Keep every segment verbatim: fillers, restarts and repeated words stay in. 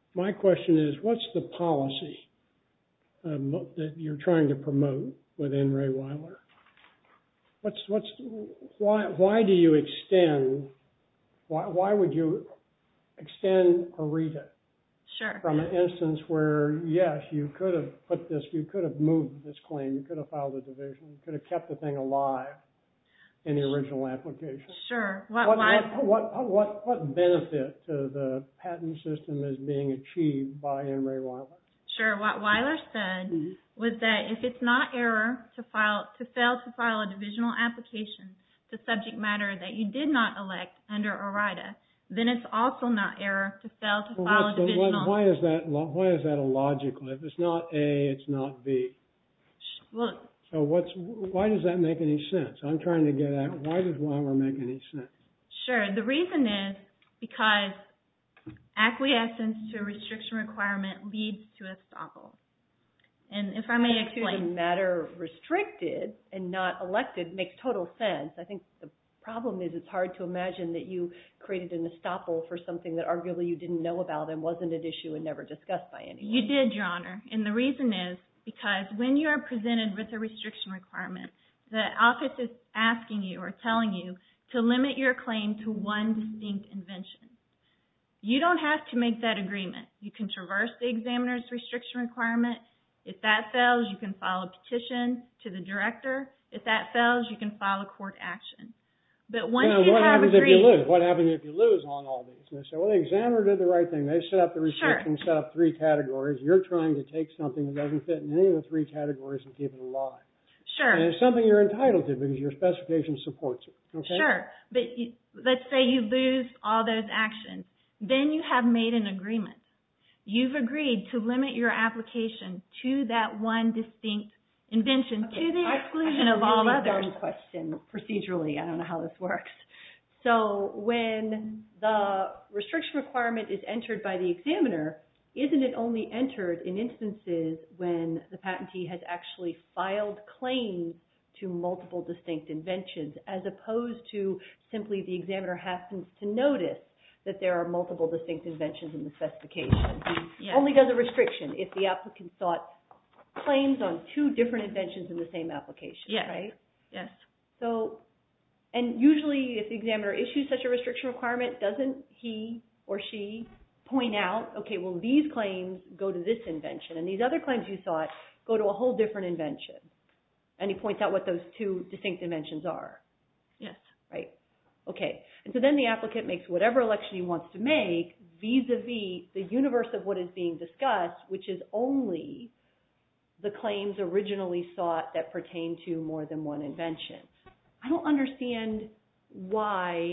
my question is, what's the policy um, that you're trying to promote with N. Ray Weiler? What's what's why why do you extend? Why why would you extend ARETA? Sure. From an instance where, yes, you could have put this, you could have moved this claim, you could have filed a division, you could have kept the thing alive in the original application. Sure. What what why? what what what, what benefit to the patent system is being achieved by N. Ray Weiler? Sure. What Weiler said mm-hmm. was that if it's not error to file to fail to file a divisional application to subject matter that you did not elect under ARETA, then it's also not error to fail to well, file a divisional. The, why is that? Why is that illogical? If it's not A, it's not B. Well, so what's why does that make any sense? I'm trying to get at why does Weiler make any sense? Sure. The reason is because acquiescence to a restriction requirement leads to estoppel. And if I may explain, to the matter restricted and not elected makes total sense. I think the problem is it's hard to imagine that you created an estoppel for something that arguably you didn't know about and wasn't at issue and never discussed by anyone. You did, Your Honor. And the reason is because when you are presented with a restriction requirement, the office is asking you or telling you to limit your claim to one distinct invention. You don't have to make that agreement. You can traverse the examiner's restriction requirement. If that fails, you can file a petition to the director. If that fails, you can file a court action. But once now, you what have happens agreed, if you lose? What happens if you lose on all these? And they say, well, the examiner did the right thing. They set up the restriction, sure. set up three categories. You're trying to take something that doesn't fit in any of the three categories and keep it alive. Sure. And it's something you're entitled to because your specification supports it. Okay? Sure. But you, let's say you lose all those actions. Then you have made an agreement. You've agreed to limit your application to that one distinct invention okay. to the exclusion I, I of all really others. Dumb question procedurally. I don't know how this works. So when the restriction requirement is entered by the examiner, isn't it only entered in instances when the patentee has actually filed claims to multiple distinct inventions, as opposed to simply the examiner happens to notice that there are multiple distinct inventions in the specification? He yes. only does a restriction if the applicant sought claims on two different inventions in the same application, yes. right? Yes. So, and usually if the examiner issues such a restriction requirement, doesn't he or she point out, okay, well, these claims go to this invention, and these other claims you sought go to a whole different invention. And he points out what those two distinct inventions are. Yes. Right. Okay. And so then the applicant makes whatever election he wants to make vis-a-vis the universe of what is being discussed, which is only the claims originally sought that pertain to more than one invention. I don't understand why,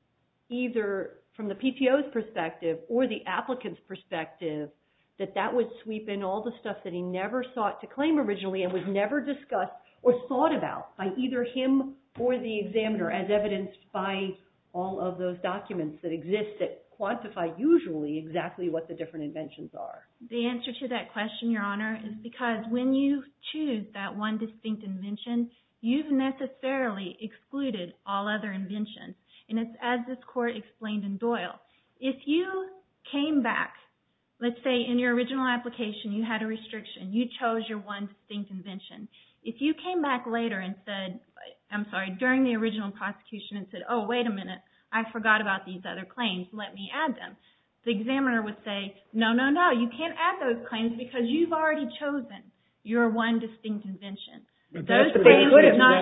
either from the P T O's perspective or the applicant's perspective, that that would sweep in all the stuff that he never sought to claim originally and was never discussed or thought about by either him or the examiner, as evidenced by all of those documents that exist that quantify usually exactly what the different inventions are. The answer to that question, Your Honor, is because when you choose that one distinct invention, you've necessarily excluded all other inventions. And it's as this court explained in Doyle. If you came back, let's say in your original application you had a restriction, you chose your one distinct invention. If you came back later and said, I'm sorry, during the original prosecution and said, oh, wait a minute, I forgot about these other claims, let me add them, the examiner would say, no, no, no, you can't add those claims because you've already chosen your one distinct invention. But those that's, claims could have not